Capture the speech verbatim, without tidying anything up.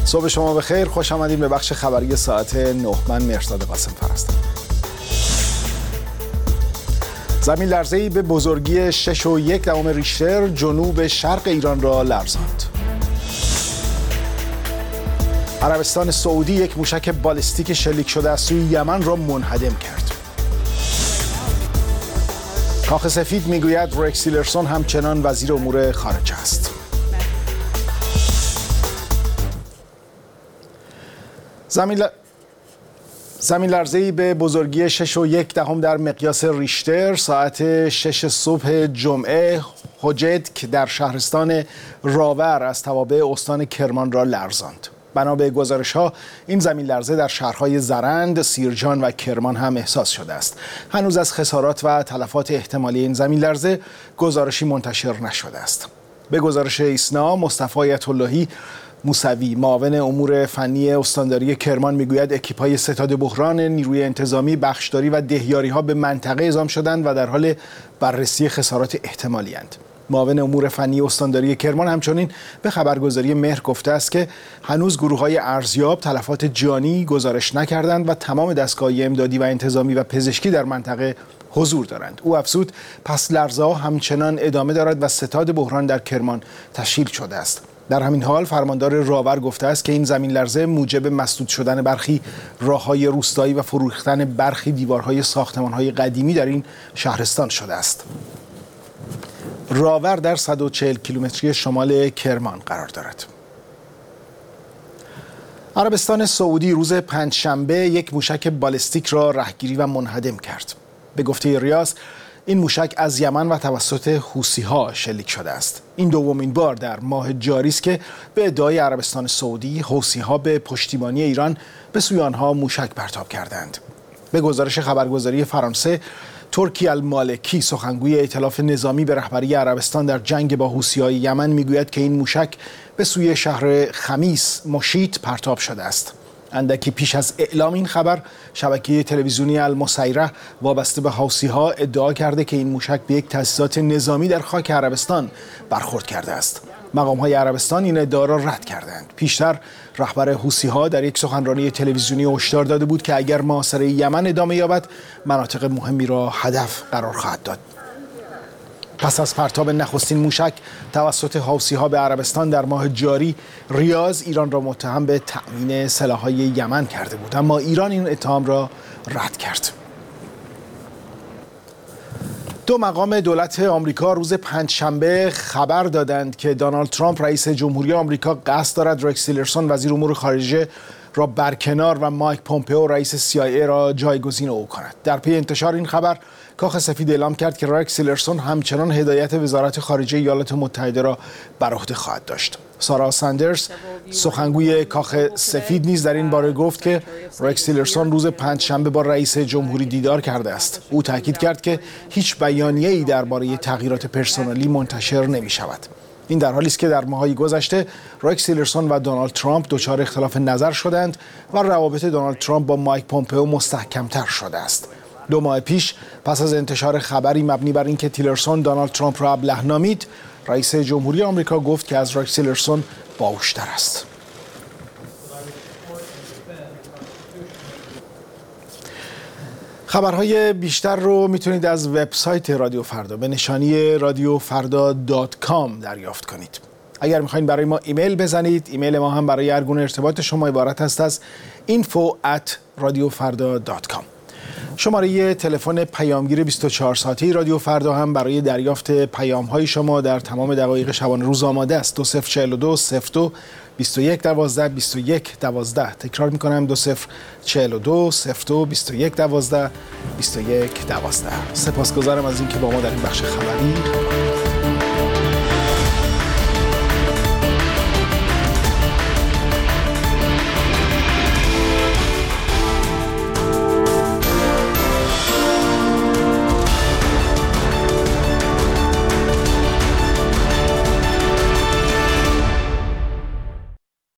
صبح شما بخیر، خوش آمدید به بخش خبری ساعت نه. من مهرزاد قاسم‌فر هستم. زمین لرزه‌ای به بزرگی شش و یک دهم ریشتر جنوب شرق ایران را لرزاند. عربستان سعودی یک موشک بالستیک شلیک شده از سوی یمن را منهدم کرد. کاخ سفید میگوید رکس تیلرسون همچنان وزیر امور خارجه است. زمین ل... زمین لرزه‌ای به بزرگی شش و یک دهم در مقیاس ریشتر ساعت شش صبح جمعه حجت در شهرستان راور از توابع استان کرمان را لرزاند. بنا به گزارش‌ها این زمین لرزه در شهرهای زرند، سیرجان و کرمان هم احساس شده است. هنوز از خسارات و تلفات احتمالی این زمین لرزه گزارشی منتشر نشده است. به گزارش ایسنا، مصطفی آیت اللهی موسوی معاون امور فنی استانداری کرمان میگوید اکیپ‌های ستاد بحران نیروی انتظامی بخشداری و دهیاری‌ها به منطقه اعزام شدند و در حال بررسی خسارات احتمالی اند. معاون امور فنی استانداری کرمان همچنین به خبرگزاری مهر گفته است که هنوز گروه‌های ارزیاب تلفات جانی گزارش نکردند و تمام دستگاه‌های امدادی و انتظامی و پزشکی در منطقه حضور دارند. او افزود پس لرزه‌ها همچنان ادامه دارد و ستاد بحران در کرمان تشکیل شده است. در همین حال فرماندار راور گفته است که این زمین لرزه موجب مسدود شدن برخی راه‌های روستایی و فروریختن برخی دیوارهای ساختمان‌های قدیمی در این شهرستان شده است. راور در صد و چهل کیلومتری شمال کرمان قرار دارد. عربستان سعودی روز پنجشنبه یک موشک بالستیک را رهگیری و منهدم کرد. به گفته ریاض این موشک از یمن و توسط حوثی‌ها شلیک شده است. این دومین بار در ماه جاری است که به ادعای عربستان سعودی حوثی‌ها به پشتیبانی ایران به سوی آنها موشک پرتاب کردند. به گزارش خبرگزاری فرانسه، ترکی المالکی سخنگوی ائتلاف نظامی به رهبری عربستان در جنگ با حوثی‌های یمن میگوید که این موشک به سوی شهر خمیس مشیط پرتاب شده است. اندکی پیش از اعلام این خبر، شبکه تلویزیونی المسیره وابسته به حوثی‌ها ادعا کرده که این موشک به یک تأسیسات نظامی در خاک عربستان برخورد کرده است. مقام‌های عربستان این ادعا را رد کردند. پیشتر رهبر حوثی‌ها در یک سخنرانی تلویزیونی هشدار داده بود که اگر محاصره یمن ادامه یابد، مناطق مهمی را هدف قرار خواهد داد. پس از پرتاب نخستین موشک توسط حوثی‌ها به عربستان در ماه جاری، ریاض ایران را متهم به تأمین سلاح‌های یمن کرده بود، اما ایران این اتهام را رد کرد. دو مقام دولت آمریکا روز پنجشنبه خبر دادند که دونالد ترامپ رئیس جمهوری آمریکا قصد دارد رکس تیلرسون وزیر امور خارجه را برکنار و مایک پومپئو رئیس سی آی ای را جایگزین او کند. در پی انتشار این خبر، کاخ سفید اعلام کرد که رکس تیلرسون همچنان هدایت وزارت خارجه ایالات متحده را بر عهده خواهد داشت. سارا ساندرز سخنگوی کاخ سفید نیز در این باره گفت که رکس تیلرسون روز پنجشنبه با رئیس جمهوری دیدار کرده است. او تاکید کرد که هیچ بیانیه‌ای درباره تغییرات پرسنلی منتشر نمی‌شود. این در حالی است که در ماه‌های گذشته رکس تیلرسون و دونالد ترامپ دچار اختلاف نظر شدند و روابط دونالد ترامپ با مایک پومپئو مستحکم‌تر شده است. دو ماه پیش پس از انتشار خبری مبنی بر اینکه تیلرسون دونالد ترامپ را ابله نامید، رئیس جمهوری آمریکا گفت که از رکس تیلرسون باهوش‌تر است. خبرهای بیشتر رو میتونید از وبسایت رادیو فردا به نشانی رادیو فردا دات کام دریافت کنید. اگر میخواین برای ما ایمیل بزنید، ایمیل ما هم برای هر گونه ارتباط شما عبارت است از اینفو ات رادیو فردا دات کام. شماره تلفن پیامگیر بیست و چهار ساعته رادیو فردا هم برای دریافت پیام‌های شما در تمام دقایق شبانه روز آماده است. دو صفر چهل و دو صفر دو بیست و یک دوازده بیست و یک دوازده. تکرار می‌کنم دو صفر چهل و دو صفر دو بیست و یک دوازده بیست و یک دوازده. سپاسگزارم از اینکه با ما در این بخش خبری